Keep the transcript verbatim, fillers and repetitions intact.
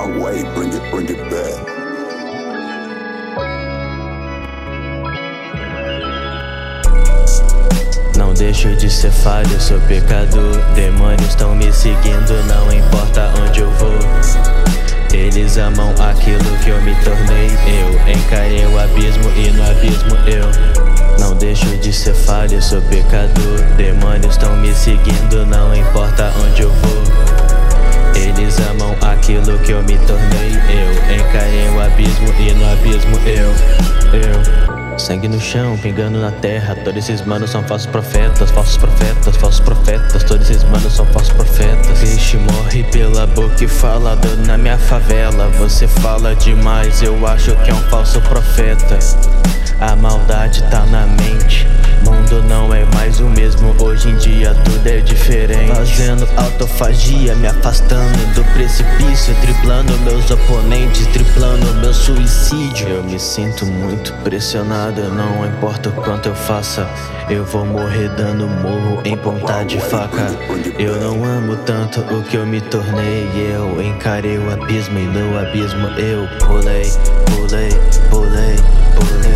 my way, bring it, bring it back. Não deixo de ser falho, sou pecador. Demônios estão me seguindo, não importa onde eu vou. Eles amam aquilo que eu me tornei. Eu encarei o abismo e no abismo eu não deixo de ser falho, sou pecador. Demônios estão me seguindo, não importa onde eu vou. Eles amam aquilo que eu me tornei. Eu encarei o abismo e no abismo eu, eu sangue no chão, pingando na terra. Todos esses manos são falsos profetas, falsos profetas, falsos profetas. Todos esses manos são falsos profetas. Peixe morre pela boca e falado na minha favela. Você fala demais, eu acho que é um falso profeta. A maldade tá na mente, mundo não é mais o mesmo. Hoje em dia tudo é diferente. Fazendo autofagia, me afastando do precipício, driblando meus oponentes, driblando meu suicídio. Eu me sinto muito pressionado, não importa o quanto eu faça, eu vou morrer dando morro em ponta de faca. Eu não amo tanto o que eu me tornei. Eu encarei o abismo e no abismo eu pulei, pulei, pulei, pulei.